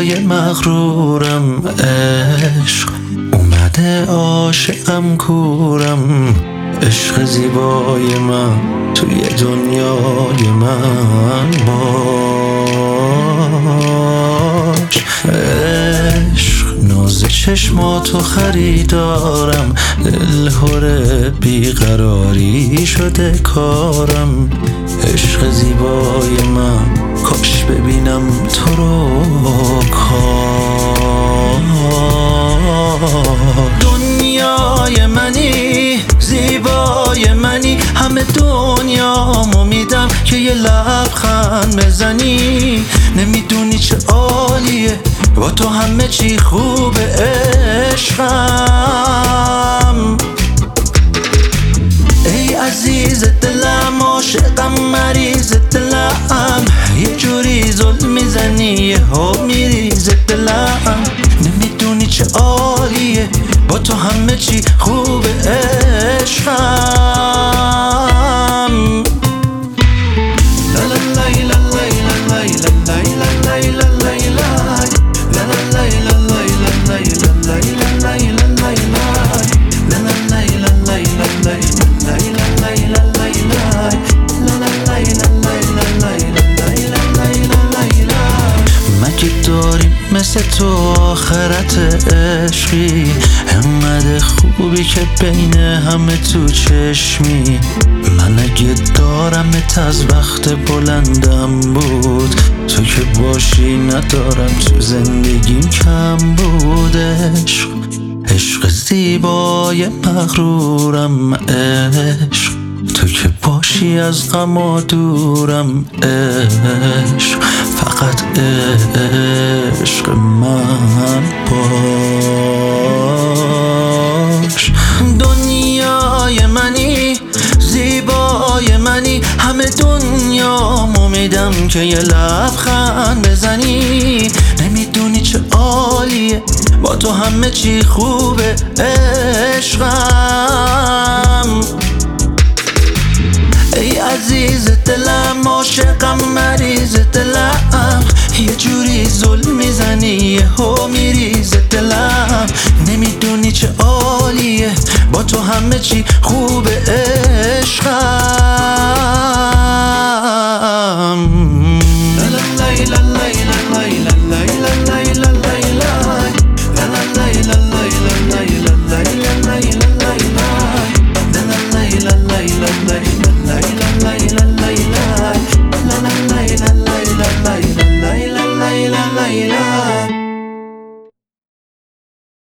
زیبای مغرورم، عشق اومده عاشقم کورم. عشق زیبای من توی دنیای من باش. عشق ناز چشماتو خریدارم، دلهوره بیقراری شده کارم. عشق زیبای من کاش ببینم تو رو کار. دنیای منی، زیبای منی، همه دنیامو میدم که یه لبخند بزنی. نمیدونی چه عالیه با تو همه چی خوبه عشقم. ای عزیز دلم، عاشقم، مریض دلم، یه جوری ظلم میزنی یهو میریز دلم. نمیدونی چه عالیه با تو همه چی خوبه عشقم. لا لا لا لا لا لا لا لا مگه داریم مثل تو آخرت عشقی؟ همه خوبی که بین همه تو چشمی. من اگه دارمت از وقت بلندم بود، تو که باشی ندارم تو زندگیم کم بود. عشق زیبای مغرورم، عشق تو که باشی از غم دورم. عشق فقط عشق من باش. دنیای منی، زیبای منی، همه دنیامو میدم که یه لبخند بزنی. نمیدونی چه عالیه با تو همه چی خوبه عشقم. ای عزیز دلم، عاشقم، مریض دلم، یه جوری ظلم میزنی یهو میریز دلم. نمیدونی چه عالیه با تو همه چی خوبه